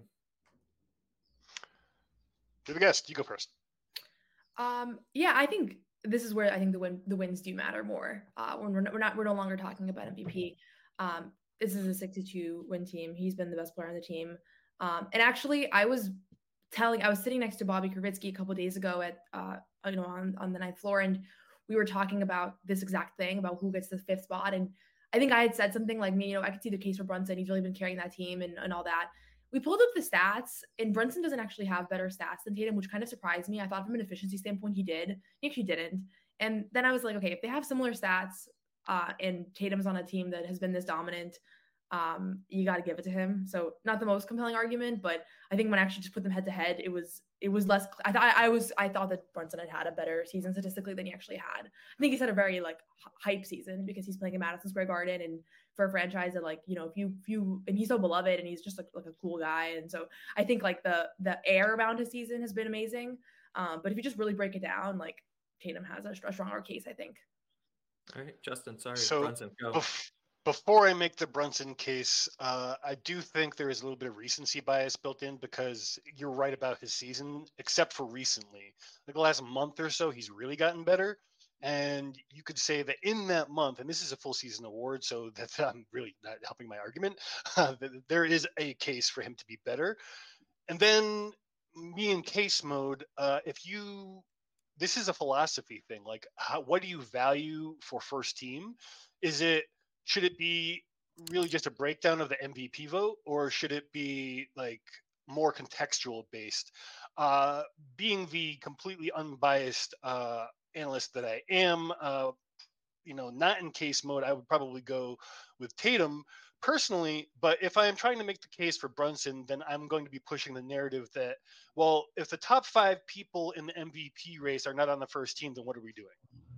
You're the guest. You go first. Um, yeah, I think this is where I think the win the wins do matter more. Uh, when we're not, we're not we're no longer talking about M V P. Um, this is a sixty-two win team. He's been the best player on the team. Um, and actually, I was telling I was sitting next to Bobby Kravitsky a couple of days ago at uh, you know on on the ninth floor, and we were talking about this exact thing about who gets the fifth spot. And I think I had said something like, me, you know, I could see the case for Brunson. He's really been carrying that team and, and all that. we pulled up the stats, and Brunson doesn't actually have better stats than Tatum, which kind of surprised me. I thought from an efficiency standpoint he did. He actually didn't. And then I was like, okay, if they have similar stats uh, and Tatum's on a team that has been this dominant, um, you got to give it to him. So not the most compelling argument, but I think when I actually just put them head to head, it was it was less. I thought I was I thought that Brunson had had a better season statistically than he actually had. I think he's had a very like hype season because he's playing in Madison Square Garden, and for a franchise that like you know if you if you and he's so beloved and he's just like like a cool guy, and so I think like the the air around his season has been amazing. Um, but if you just really break it down, like Tatum has a, a stronger case, I think. All right, Justin. Sorry, So, Brunson. Go. Bef- before I make the Brunson case, uh, I do think there is a little bit of recency bias built in because you're right about his season, except for recently. Like the last month or so, he's really gotten better. And you could say that in that month, and this is a full season award, so that I'm really not helping my argument, uh, that there is a case for him to be better. And then me in case mode, uh, if you, this is a philosophy thing. Like, how, what do you value for first team? Is it, should it be really just a breakdown of the M V P vote, or should it be like more contextual based? Uh, being the completely unbiased uh, analyst that I am, uh, you know, not in case mode, I would probably go with Tatum personally. But if I am trying to make the case for Brunson, then I'm going to be pushing the narrative that, well, if the top five people in the M V P race are not on the first team, then what are we doing?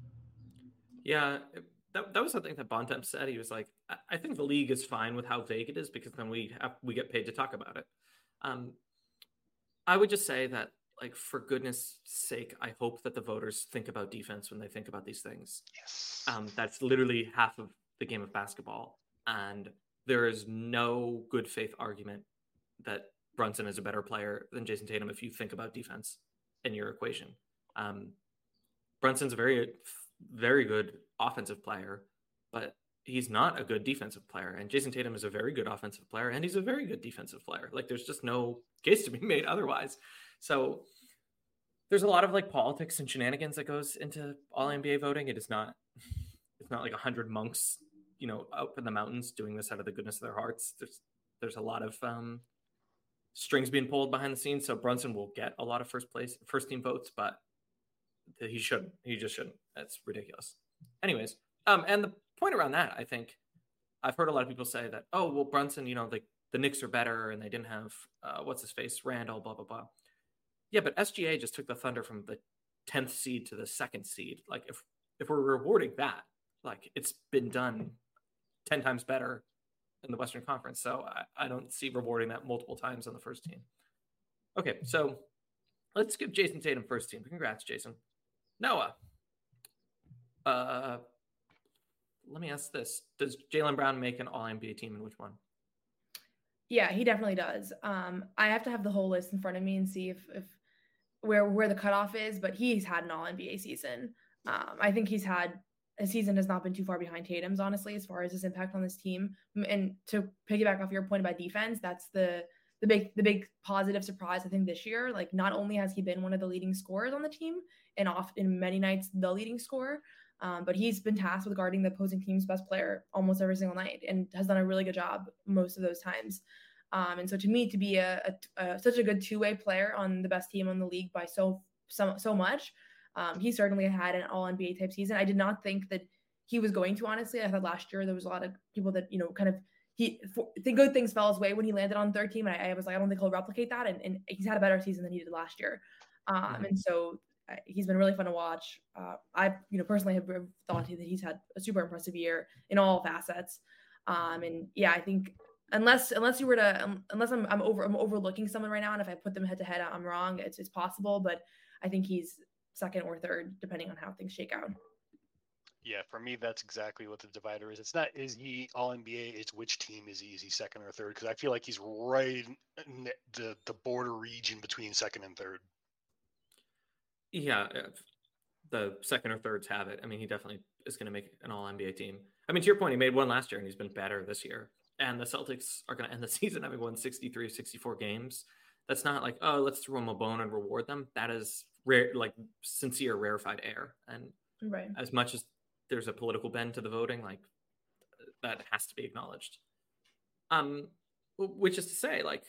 Yeah. That, that was something that Bontemps said. He was like, I, I think the league is fine with how vague it is because then we have, we get paid to talk about it. Um, I would just say that, like, for goodness sake, I hope that the voters think about defense when they think about these things. Yes. Um, that's literally half of the game of basketball. And there is no good faith argument that Brunson is a better player than Jason Tatum if you think about defense in your equation. Um, Brunson's a very, very good offensive player, but he's not a good defensive player. And Jason Tatum is a very good offensive player, and he's a very good defensive player. Like, there's just no case to be made otherwise. So there's a lot of like politics and shenanigans that goes into all N B A voting. It is not, it's not like a hundred monks, you know, up in the mountains doing this out of the goodness of their hearts. There's, there's a lot of um, strings being pulled behind the scenes. So Brunson will get a lot of first place, first team votes, but he shouldn't, he just shouldn't. That's ridiculous. Anyways. Um, and the point around that, I think I've heard a lot of people say that, oh, well, Brunson, you know, like the Knicks are better and they didn't have, uh, what's his face, Randall, blah, blah, blah. Yeah, but S G A just took the Thunder from the tenth seed to the second seed. Like, if, if we're rewarding that, like, it's been done ten times better in the Western Conference. So I, I don't see rewarding that multiple times on the first team. Okay, so let's give Jason Tatum first team. Congrats, Jason. Noah. Uh, let me ask this. Does Jaylen Brown make an all N B A team, and which one? Yeah, he definitely does. Um, I have to have the whole list in front of me and see if, if where where the cutoff is, but he's had an all N B A season. Um, I think he's had a season has not been too far behind Tatum's, honestly, as far as his impact on this team. And to piggyback off your point about defense, that's the the big the big positive surprise, I think, this year. Like, not only has he been one of the leading scorers on the team, and often many nights the leading scorer, um, but he's been tasked with guarding the opposing team's best player almost every single night and has done a really good job most of those times. Um, and so to me, to be a, a, a such a good two-way player on the best team in the league by so so, so much, um, he certainly had an all N B A type season. I did not think that he was going to, honestly. I thought last year there was a lot of people that, you know, kind of he for, the good things fell his way when he landed on third team. And I, I was like, I don't think he'll replicate that. And, and he's had a better season than he did last year. Um, mm-hmm. And so uh, he's been really fun to watch. Uh, I, you know, personally have thought that he's had a super impressive year in all facets. Um, and yeah, I think unless, unless you were to, um, unless I'm, I'm over, I'm overlooking someone right now. And if I put them head to head, I'm wrong. It's, it's possible, but I think he's second or third, depending on how things shake out. Yeah, for me, that's exactly what the divider is. It's not, is he all N B A? It's which team is he? Is he second or third? Because I feel like he's right in the, the border region between second and third. Yeah, the second or thirds have it. I mean, he definitely is going to make an all N B A team. I mean, to your point, he made one last year and he's been better this year. And the Celtics are going to end the season having won sixty-three, sixty-four games. That's not like, oh, let's throw them a bone and reward them. That is rare, like sincere, rarefied air. And right. As much as there's a political bend to the voting, like that has to be acknowledged. Um, which is to say, like,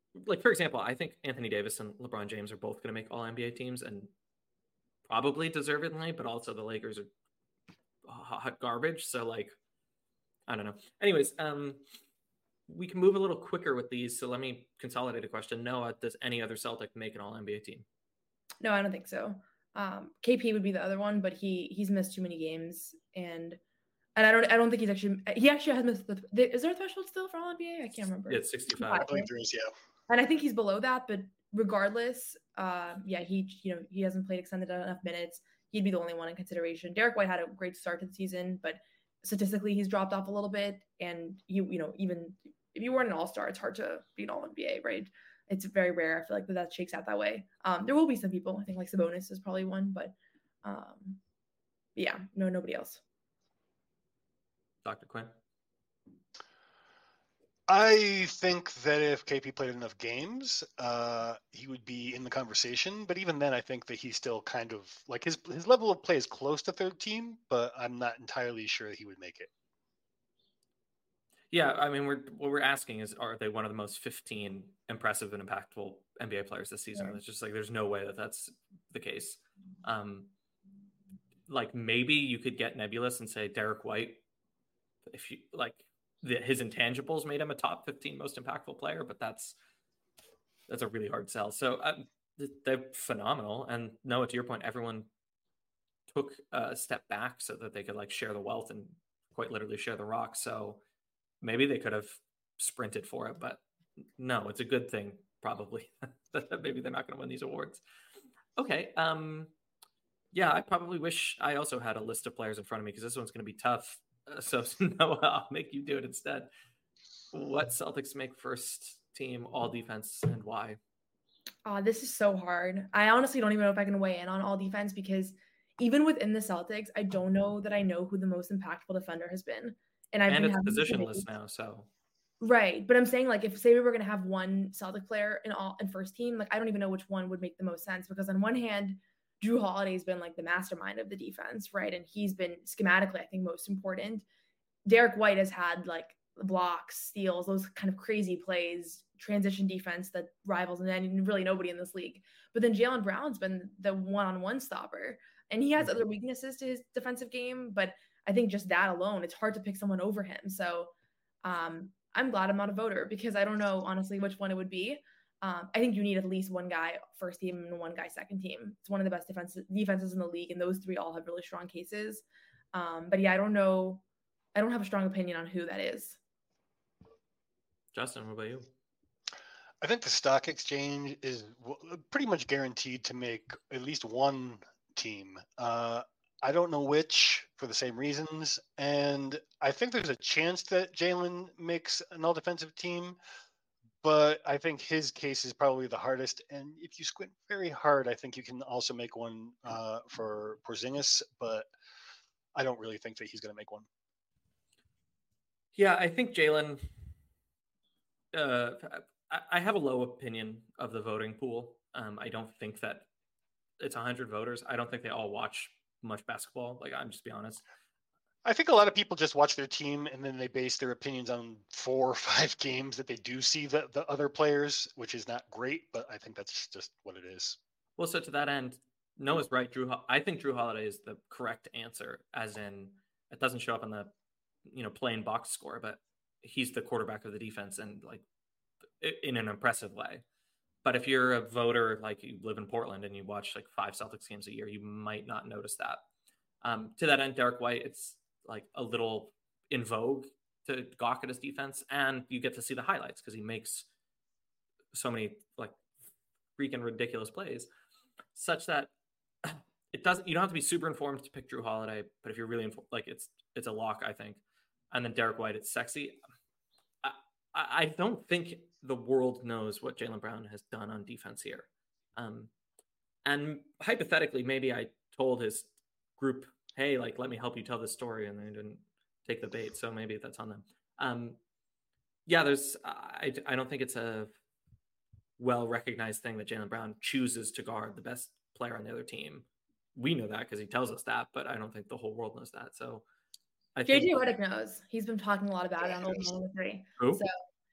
like, for example, I think Anthony Davis and LeBron James are both going to make all N B A teams, and probably deservedly, but also the Lakers are hot garbage. So, like, I don't know. Anyways, um, we can move a little quicker with these. So let me consolidate a question. Noah, does any other Celtic make an all N B A team? No, I don't think so. Um, K P would be the other one, but he he's missed too many games, and and I don't I don't think he's actually he actually has missed the. Is there a threshold still for all N B A? I can't remember. Yeah, it's sixty-five. I think there is, yeah. And I think he's below that, but regardless, uh, yeah, he you know he hasn't played extended enough minutes. He'd be the only one in consideration. Derek White had a great start to the season, but statistically he's dropped off a little bit. And you you know even if you weren't an all-star, it's hard to be an all N B A, right? It's very rare. I feel like that, that shakes out that way. Um, there will be some people. I think like Sabonis is probably one, but um, yeah, no, nobody else. Doctor Quinn? I think that if K P played enough games, uh, he would be in the conversation. But even then, I think that he's still kind of like his his level of play is close to third team, but I'm not entirely sure he would make it. Yeah, I mean, we're what we're asking is, are they one of the most fifteen impressive and impactful N B A players this season? Right. It's just like there's no way that that's the case. Um, like maybe you could get nebulous and say Derek White, if you like, the, his intangibles made him a top fifteen most impactful player, but that's that's a really hard sell. So um, they're phenomenal. And Noah, to your point, everyone took a step back so that they could like share the wealth and quite literally share the rock. So maybe they could have sprinted for it, but no, it's a good thing, probably. Maybe they're not going to win these awards. Okay. Um, yeah, I probably wish I also had a list of players in front of me because this one's going to be tough. Uh, so, Noah, I'll make you do it instead. What Celtics make first team all defense and why? Oh, this is so hard. I honestly don't even know if I can weigh in on all defense because even within the Celtics, I don't know that I know who the most impactful defender has been. And, I've and been it's positionless now, so right. But I'm saying like if say we were gonna have one Celtic player in all in first team, like I don't even know which one would make the most sense because on one hand, Drew Holiday's been like the mastermind of the defense, right? And he's been schematically, I think, most important. Derek White has had like blocks, steals, those kind of crazy plays, transition defense that rivals and really nobody in this league. But then Jaylen Brown's been the one-on-one stopper, and he has other weaknesses to his defensive game, but I think just that alone, it's hard to pick someone over him. So um, I'm glad I'm not a voter because I don't know, honestly, which one it would be. Um, I think you need at least one guy first team and one guy second team. It's one of the best defenses defenses in the league, and those three all have really strong cases. Um, but yeah, I don't know. I don't have a strong opinion on who that is. Justin, what about you? I think the stock exchange is pretty much guaranteed to make at least one team. Uh, I don't know which for the same reasons. And I think there's a chance that Jaylen makes an all defensive team, but I think his case is probably the hardest. And if you squint very hard, I think you can also make one uh, for Porzingis, but I don't really think that he's going to make one. Yeah, I think Jaylen, uh, I have a low opinion of the voting pool. Um, I don't think that it's one hundred voters. I don't think they all watch much basketball. Like, I'm just be honest. I think a lot of people just watch their team and then they base their opinions on four or five games that they do see the, the other players, which is not great, but I think that's just what it is. Well, so to that end, Noah's right. Drew, I think Drew Holiday is the correct answer, as in it doesn't show up on the, you know, plain box score, but he's the quarterback of the defense and like in an impressive way. But if you're a voter, like you live in Portland and you watch like five Celtics games a year, you might not notice that. Um, to that end, Derek White, it's like a little in vogue to gawk at his defense, and you get to see the highlights because he makes so many like freaking ridiculous plays, such that it doesn't. You don't have to be super informed to pick Drew Holiday, but if you're really informed, like it's it's a lock, I think. And then Derek White, it's sexy. I, I don't think the world knows what Jaylen Brown has done on defense here. Um, and hypothetically, maybe I told his group, hey, like, let me help you tell this story. And they didn't take the bait. So maybe that's on them. Um, yeah, there's, I, I don't think it's a well-recognized thing that Jaylen Brown chooses to guard the best player on the other team. We know that because he tells us that, but I don't think the whole world knows that. So I J J think Redick knows. He's been talking a lot about it on Open Three. Who? So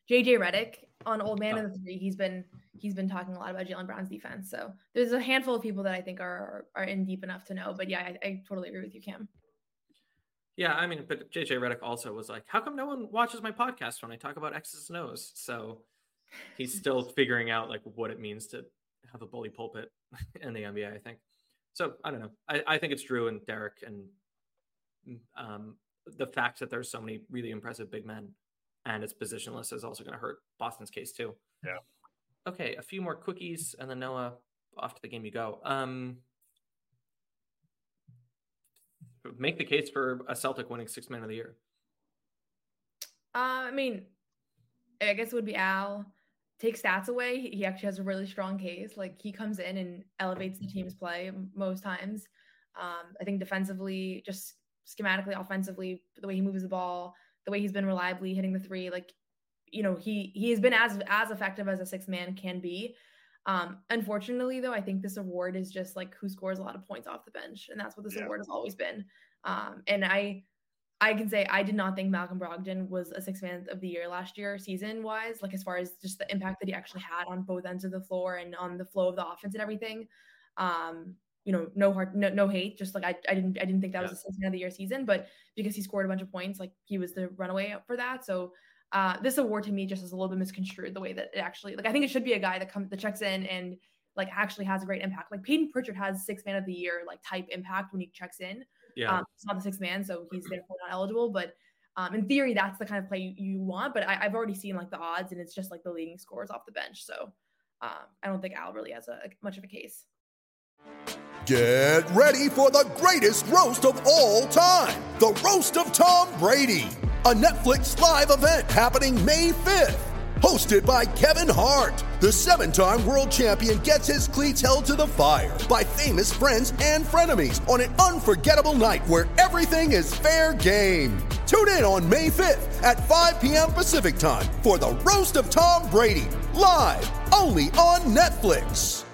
J J Redick on Old Man in the Three. He's been he's been talking a lot about Jaylen Brown's defense. So there's a handful of people that I think are are in deep enough to know. But yeah, I, I totally agree with you, Cam. Yeah, I mean, but J J Redick also was like, how come no one watches my podcast when I talk about X's and O's? So he's still figuring out like what it means to have a bully pulpit in the N B A, I think. So I don't know. I, I think it's Drew and Derek, and um, the fact that there's so many really impressive big men and it's positionless is also going to hurt Boston's case too. Yeah. Okay, a few more quickies, and then Noah, off to the game you go. Um, make the case for a Celtic winning Sixth Man of the Year. Uh, I mean, I guess it would be Al. Take stats away, he actually has a really strong case. Like, he comes in and elevates the team's play most times. Um, I think defensively, just schematically, offensively, the way he moves the ball, the way he's been reliably hitting the three, like, you know, he he has been as as effective as a sixth man can be. Um, unfortunately, though, I think this award is just like who scores a lot of points off the bench, and that's what this yeah. award has always been. Um, and I. I can say I did not think Malcolm Brogdon was a sixth man of the year last year, season wise, like as far as just the impact that he actually had on both ends of the floor and on the flow of the offense and everything. Um, you know, no hard, no, no hate. Just like I, I didn't, I didn't think that yeah. was a sixth man of the year season, but because he scored a bunch of points, like he was the runaway for that. So uh, this award to me just is a little bit misconstrued the way that it actually, like I think it should be a guy that comes that checks in and like actually has a great impact. Like Peyton Pritchard has sixth man of the year like type impact when he checks in. Yeah, um, it's not the sixth man, so he's therefore not eligible. But um, in theory, that's the kind of play you, you want. But I, I've already seen like the odds, and it's just like the leading scores off the bench. So um, I don't think Al really has a, a much of a case. Get ready for the greatest roast of all time, the Roast of Tom Brady, a Netflix live event happening May fifth. Hosted by Kevin Hart, the seven-time world champion gets his cleats held to the fire by famous friends and frenemies on an unforgettable night where everything is fair game. Tune in on May fifth at five p.m. Pacific time for the Roast of Tom Brady, live only on Netflix.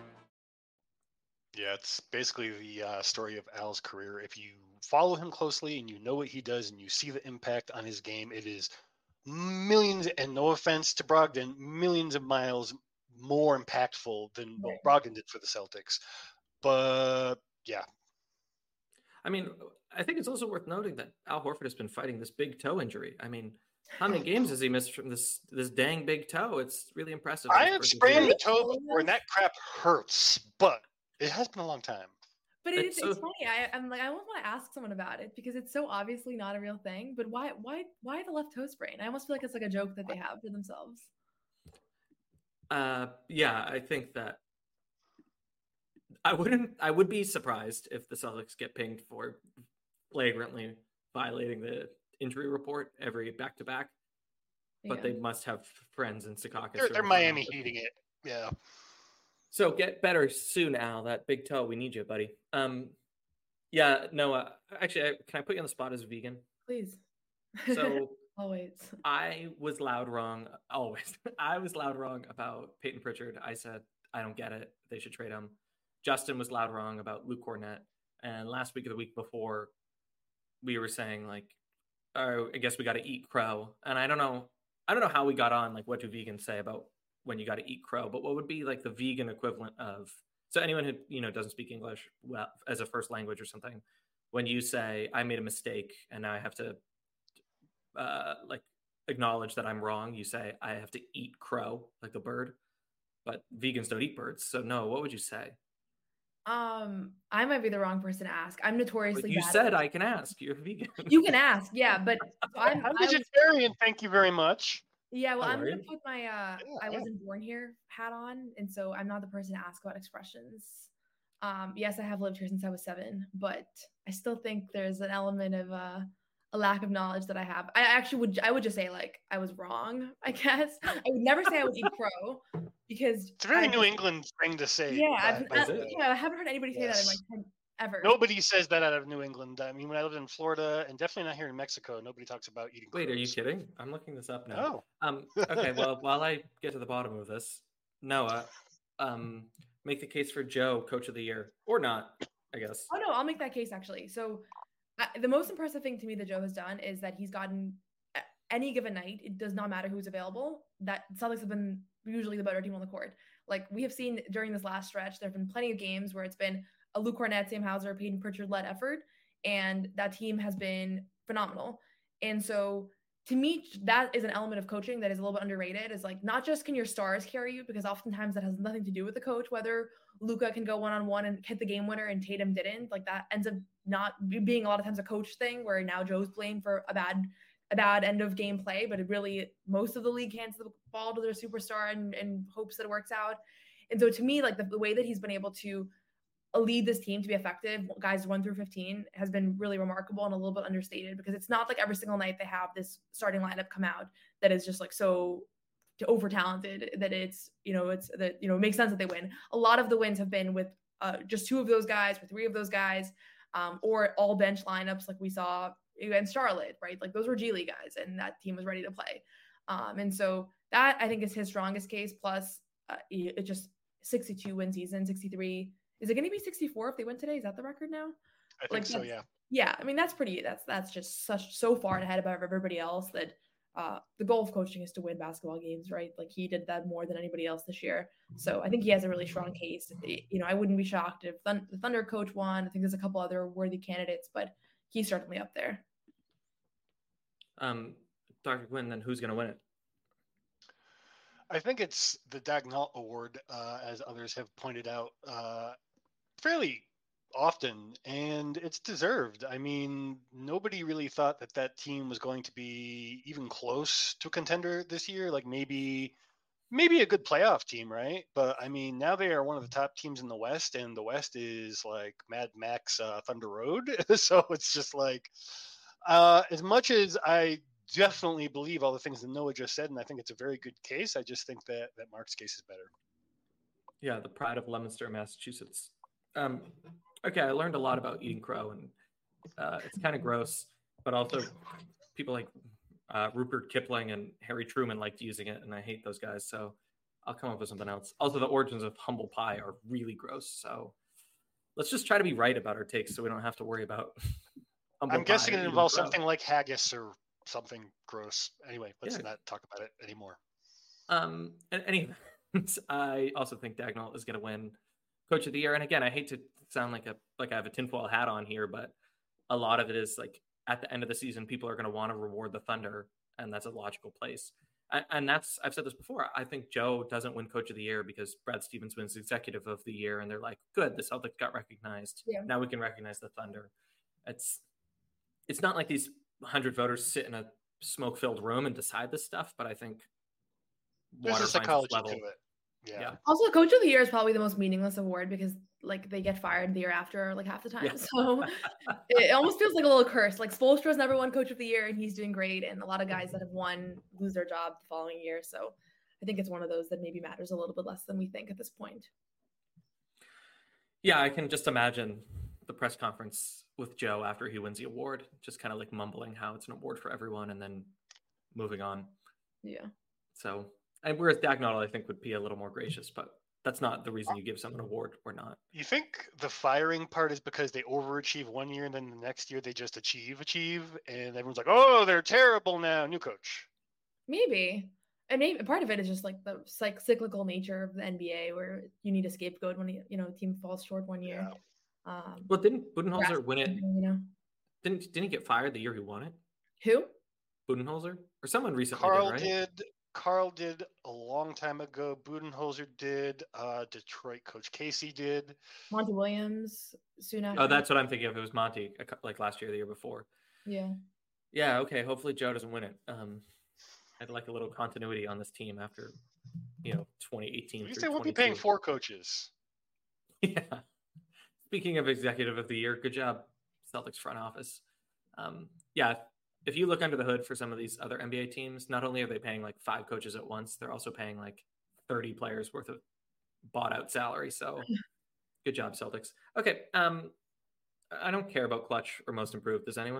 Yeah, it's basically the uh, story of Al's career. If you follow him closely and you know what he does and you see the impact on his game, it is millions, and no offense to Brogdon, millions of miles more impactful than what Brogdon did for the Celtics. But yeah. I mean, I think it's also worth noting that Al Horford has been fighting this big toe injury. I mean, how many games has he missed from this this dang big toe? It's really impressive. I have sprained the toe before, and that crap hurts, but it has been a long time. But it's, it's, so, it's funny. I, I'm like, I almost want to ask someone about it because it's so obviously not a real thing. But why, why, why the left toe sprain? I almost feel like it's like a joke that they have for themselves. Uh, yeah, I think that I wouldn't. I would be surprised if the Celtics get pinged for flagrantly violating the injury report every back to back. But they must have friends in Secaucus. They're, they're Miami heating it. Yeah. So get better soon, Al. That big toe, we need you, buddy. Um, yeah, Noah. Actually, can I put you on the spot as a vegan? Please. So always. I was loud wrong. Always. I was loud wrong about Peyton Pritchard. I said I don't get it. They should trade him. Justin was loud wrong about Luke Cornett. And last week or the week before, we were saying like, oh, I guess we got to eat crow. And I don't know. I don't know how we got on. Like, what do vegans say about when you got to eat crow, but what would be like the vegan equivalent of, so anyone who, you know, doesn't speak English well as a first language or something, when you say, I made a mistake and now I have to uh, like acknowledge that I'm wrong, you say, I have to eat crow, like the bird, but vegans don't eat birds. So no, what would you say? Um, I might be the wrong person to ask. I'm notoriously but you bad said I can ask. You're a vegan. You can ask, yeah, but I'm, I'm vegetarian. Was... Thank you very much. Yeah, well, I'm going to put my uh, yeah, I wasn't born here hat on, and so I'm not the person to ask about expressions. Um, yes, I have lived here since I was seven, but I still think there's an element of uh, a lack of knowledge that I have. I actually would, I would just say, like, I was wrong, I guess. I would never say I would eat crow, because... It's a very I, New England thing to say. Yeah, I've, I, yeah, I haven't heard anybody say yes. that in my time. Ever. Nobody says that out of New England. I mean, when I lived in Florida, and definitely not here in Mexico, nobody talks about eating Wait, crows. Are you kidding? I'm looking this up now. Oh. Um, okay, well, while I get to the bottom of this, Noah, um, make the case for Joe, Coach of the Year. Or not, I guess. Oh, no, I'll make that case, actually. So uh, the most impressive thing to me that Joe has done is that he's gotten any given night, it does not matter who's available, that Celtics have been usually the better team on the court. Like we have seen during this last stretch, there have been plenty of games where it's been a Luke Cornett, Sam Hauser, Peyton Pritchard-led effort, and that team has been phenomenal. And so to me, that is an element of coaching that is a little bit underrated. Is like, not just can your stars carry you, because oftentimes that has nothing to do with the coach, whether Luka can go one-on-one and hit the game winner and Tatum didn't. Like that ends up not being a lot of times a coach thing, where now Joe's playing for a bad a bad end of game play, but it really, most of the league hands the ball to their superstar and, and hopes that it works out. And so to me, like the, the way that he's been able to lead this team to be effective, guys one through fifteen, has been really remarkable and a little bit understated, because it's not like every single night they have this starting lineup come out that is just like so over talented that it's, you know, it's that, you know, it makes sense that they win. A lot of the wins have been with uh, just two of those guys, or three of those guys, um, or all bench lineups like we saw against Charlotte, right? Like those were G League guys and that team was ready to play. Um, and so that I think is his strongest case. Plus uh, it just sixty-two win season, sixty-three. Is it going to be sixty-four if they win today? Is that the record now? I think like, so. Yeah. Yeah. I mean, that's pretty, that's, that's just such, so far ahead of everybody else that uh, the goal of coaching is to win basketball games, right? Like he did that more than anybody else this year. So I think he has a really strong case. You know, I wouldn't be shocked if the Thunder coach won. I think there's a couple other worthy candidates, but he's certainly up there. Um, Doctor Quinn, then who's going to win it? I think it's the Daigneault Award, uh, as others have pointed out, uh, fairly often, and it's deserved. I mean, nobody really thought that that team was going to be even close to a contender this year. Like maybe, maybe a good playoff team, right? But I mean, now they are one of the top teams in the West, and the West is like Mad Max uh, Thunder Road. So it's just like, uh, as much as I definitely believe all the things that Noah just said, and I think it's a very good case, I just think that that Mark's case is better. Yeah, the pride of Leominster, Massachusetts. Um, okay, I learned a lot about eating crow, and uh, it's kind of gross, but also people like uh, Rupert Kipling and Harry Truman liked using it, and I hate those guys, so I'll come up with something else. Also, the origins of humble pie are really gross, so let's just try to be right about our takes so we don't have to worry about humble I'm guessing pie it involves crow. something like haggis or something gross. Anyway, let's Yeah. not talk about it anymore. Um, and anyway, I also think Daigneault is going to win Coach of the Year. And again, I hate to sound like a like I have a tinfoil hat on here, but a lot of it is like at the end of the season, people are going to want to reward the Thunder, and that's a logical place. And, and that's I've said this before. I think Joe doesn't win Coach of the Year because Brad Stevens wins Executive of the Year, and they're like, good, the Celtics got recognized. Yeah. Now we can recognize the Thunder. It's it's not like these one hundred voters sit in a smoke-filled room and decide this stuff, but I think There's water a finds its psychology level. to it. Yeah. Yeah. Also, Coach of the Year is probably the most meaningless award because like they get fired the year after like half the time. Yeah. So it almost feels like a little curse. Like Spoelstra's never won Coach of the Year and he's doing great. And a lot of guys that have won lose their job the following year. So I think it's one of those that maybe matters a little bit less than we think at this point. Yeah, I can just imagine the press conference with Joe after he wins the award, just kind of like mumbling how it's an award for everyone and then moving on. Yeah. So, and whereas Daigneault, I think, would be a little more gracious, but that's not the reason you give someone an award or not. You think the firing part is because they overachieve one year and then the next year they just achieve, achieve, and everyone's like, oh, they're terrible now, new coach. Maybe. And maybe part of it is just like the like cyclical nature of the N B A where you need a scapegoat when, you know, a team falls short one year. Yeah. Um, But didn't Budenholzer win it? You know, Didn't didn't he get fired the year he won it? who? Budenholzer? Or someone recently Carl did, right? did. Carl did a long time ago. Budenholzer did. Uh, Detroit coach Casey did. Monty Williams soon after. Oh, that's what I'm thinking of. It was Monty, a cou- like last year, or the year before. Yeah. Yeah, okay. Hopefully Joe doesn't win it. Um, I'd like a little continuity on this team after, you know, twenty eighteen. At least through they won't be paying twenty-two. four coaches. Yeah. Speaking of Executive of the Year, good job, Celtics front office. Um, yeah, if you look under the hood for some of these other N B A teams, not only are they paying like five coaches at once, they're also paying like thirty players worth of bought out salary. So good job, Celtics. Okay. Um, I don't care about clutch or most improved. Does anyone?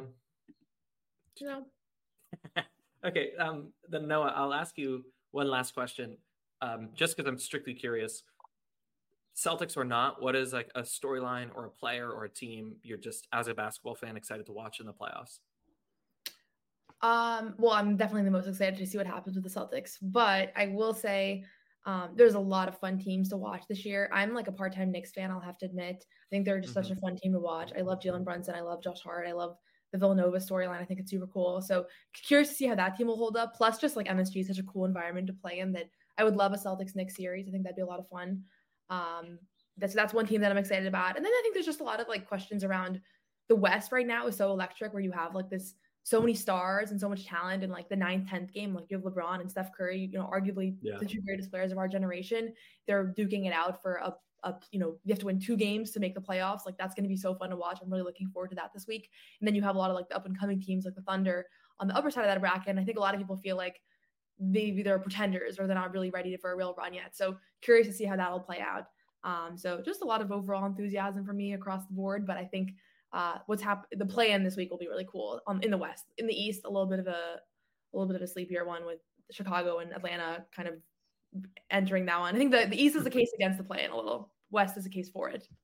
No. Okay. Um, then Noah, I'll ask you one last question. Um, just because I'm strictly curious, Celtics or not, what is like a storyline or a player or a team you're just, as a basketball fan, excited to watch in the playoffs? Um, well, I'm definitely the most excited to see what happens with the Celtics, but I will say um, there's a lot of fun teams to watch this year. I'm like a part-time Knicks fan, I'll have to admit. I think they're just mm-hmm. such a fun team to watch. I love Jalen Brunson. I love Josh Hart. I love the Villanova storyline. I think it's super cool. So curious to see how that team will hold up. Plus, just like M S G is such a cool environment to play in that I would love a Celtics Knicks series. I think that'd be a lot of fun. Um, that's that's one team that I'm excited about. And then I think there's just a lot of like questions around the West right now is so electric, where you have like this so many stars and so much talent in like the ninth, tenth game. Like you have LeBron and Steph Curry, you know, arguably yeah. the two greatest players of our generation. They're duking it out for a, a, you know, you have to win two games to make the playoffs. Like that's going to be so fun to watch. I'm really looking forward to that this week. And then you have a lot of like the up and coming teams like the Thunder on the upper side of that bracket. And I think a lot of people feel like maybe they're pretenders or they're not really ready for a real run yet. So curious to see how that'll play out. Um, so just a lot of overall enthusiasm for me across the board. But I think uh, what's happened, the play-in this week will be really cool. Um, in the West, in the East, a little bit of a, a little bit of a sleepier one with Chicago and Atlanta kind of entering that one. I think the, the East is the case against the play-in a little. West is the case for it.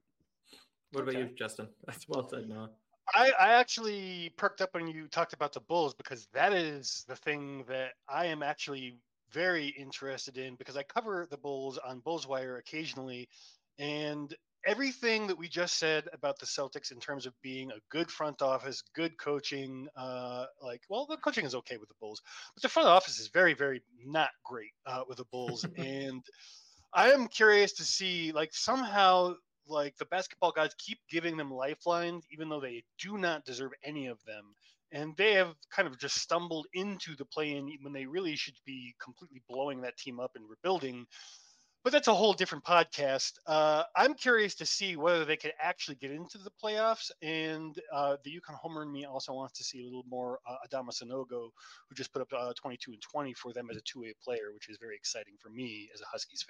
What about okay. you, Justin? That's well said, Noah. I, I actually perked up when you talked about the Bulls, because that is the thing that I am actually very interested in, because I cover the Bulls on Bulls Wire occasionally, and everything that we just said about the Celtics in terms of being a good front office, good coaching, uh, like, well, the coaching is okay with the Bulls, but the front office is very, very not great uh, with the Bulls. And I am curious to see, like, somehow, like, the basketball gods keep giving them lifelines, even though they do not deserve any of them. And they have kind of just stumbled into the play-in when they really should be completely blowing that team up and rebuilding. But that's a whole different podcast. Uh, I'm curious to see whether they could actually get into the playoffs. And uh, the UConn homer in me also wants to see a little more uh, Adama Sanogo, who just put up uh, twenty-two and twenty for them as a two-way player, which is very exciting for me as a Huskies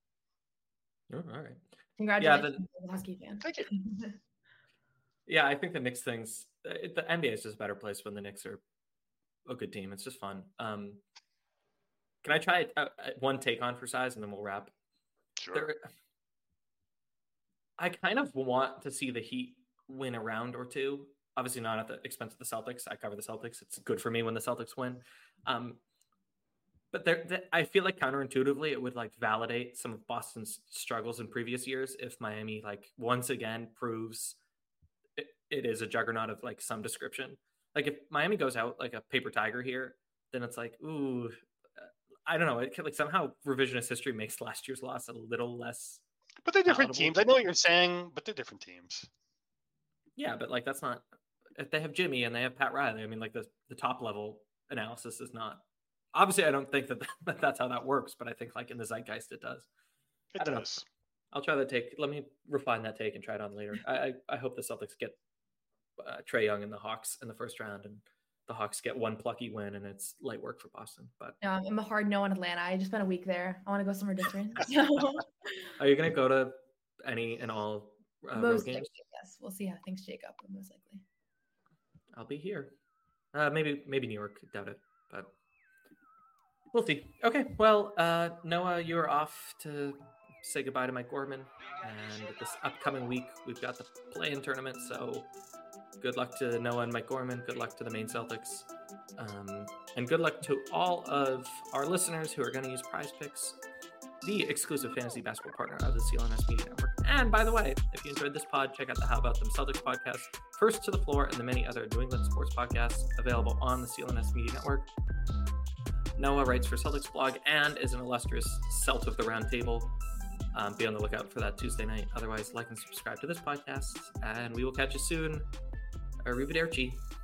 fan. Oh, all right. Congratulations, yeah, the, Husky fan. Thank you. Yeah, I think the Knicks things, the N B A is just a better place when the Knicks are a good team. It's just fun. Um, can I try uh, one take on for size and then we'll wrap? Sure. There, I kind of want to see the Heat win a round or two. Obviously not at the expense of the Celtics. I cover the Celtics. It's good for me when the Celtics win. Um, but there, I feel like counterintuitively, it would like validate some of Boston's struggles in previous years if Miami like once again proves it, it is a juggernaut of like some description. Like if Miami goes out like a paper tiger here, then it's like, ooh, I don't know. It could, like somehow revisionist history makes last year's loss a little less. But they're different palatable. teams. I know what you're saying, but they're different teams. Yeah, but like that's not. If they have Jimmy and they have Pat Riley, I mean, like the the top level analysis is not. Obviously, I don't think that, that that's how that works, but I think like in the zeitgeist it does. It I don't does. know. I'll try that take. Let me refine that take and try it on later. I I, I hope the Celtics get uh, Trae Young and the Hawks in the first round, and the Hawks get one plucky win, and it's light work for Boston. But yeah, I'm a hard no on Atlanta. I just spent a week there. I want to go somewhere different. Are you going to go to any and all uh, most road games? likely, yes. We'll see how things shake up. Most likely. I'll be here. Uh, maybe maybe New York. Doubt it, but we'll see. Okay, well, uh, Noah, you're off to say goodbye to Mike Gorman, and this upcoming week we've got the play-in tournament. So good luck to Noah and Mike Gorman. Good luck to the Maine Celtics, um, and good luck to all of our listeners who are going to use Prize Picks, the exclusive fantasy basketball partner of the C L N S Media Network. And by the way, if you enjoyed this pod, check out the How About Them Celtics podcast, First to the Floor, and the many other New England sports podcasts available on the C L N S Media Network. Noah writes for Celtics blog and is an illustrious Celt of the Round Table. Um, be on the lookout for that Tuesday night. Otherwise, like and subscribe to this podcast, and we will catch you soon. Arrivederci.